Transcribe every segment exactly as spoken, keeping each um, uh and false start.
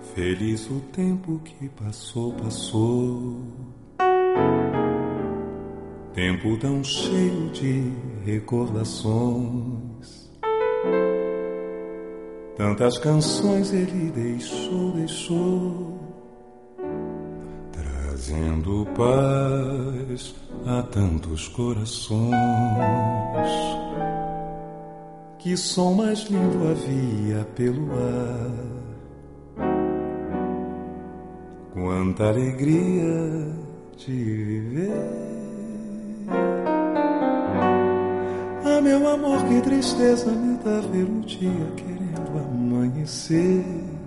Feliz o tempo que passou, passou. Tempo tão cheio de recordações. Tantas canções ele deixou, deixou, trazendo paz a tantos corações. Que som mais lindo havia pelo ar. Quanta alegria de viver. Ah, meu amor, que tristeza me dá ver o dia querendo amanhecer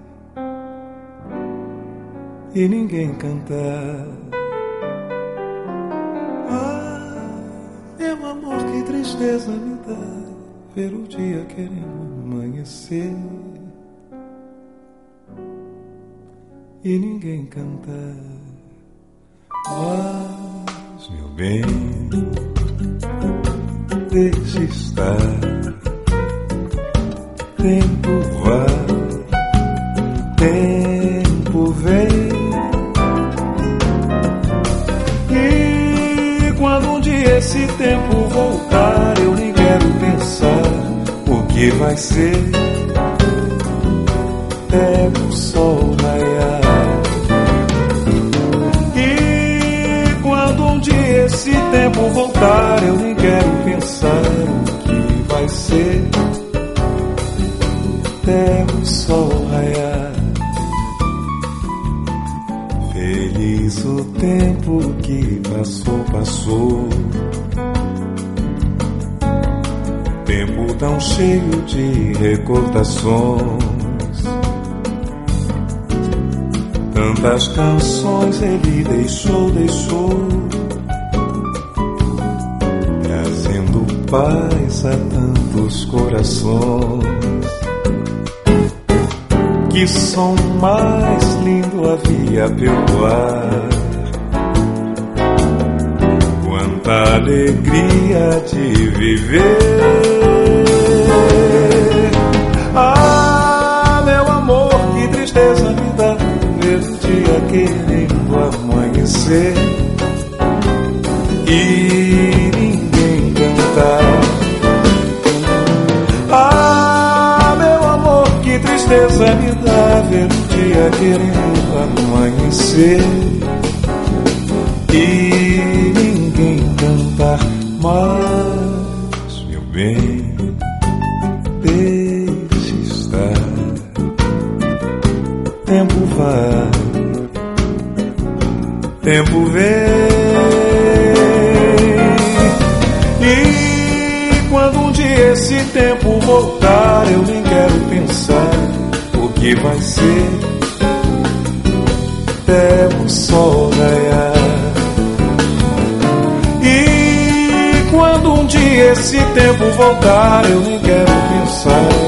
e ninguém cantar. Ah, meu amor, que tristeza me dá ver o dia querendo amanhecer e ninguém cantar. Mas, meu bem, deixe estar. Tempo vai, tempo vem. E quando um dia esse tempo voltar, eu nem quero pensar o que vai ser. Pega o sol raiar. E quando um dia esse tempo voltar, eu nem quero pensar o que vai ser. Até o sol raiar. Feliz o tempo que passou, passou. Tempo tão cheio de recordações. Tantas canções ele deixou, deixou, trazendo paz a tantos corações. Que som mais lindo havia pelo ar. Quanta alegria de viver. Ah, meu amor, que tristeza me dá ver o dia querendo amanhecer e ninguém cantar. Que tristeza me dá ver o dia querendo amanhecer e ninguém cantar. Mas, meu bem, deixe estar. Tempo vai, tempo vem. E quando um dia esse tempo voltar, eu nem quero pensar o que vai ser. Até o sol raiar. E quando um dia esse tempo voltar, eu nem quero pensar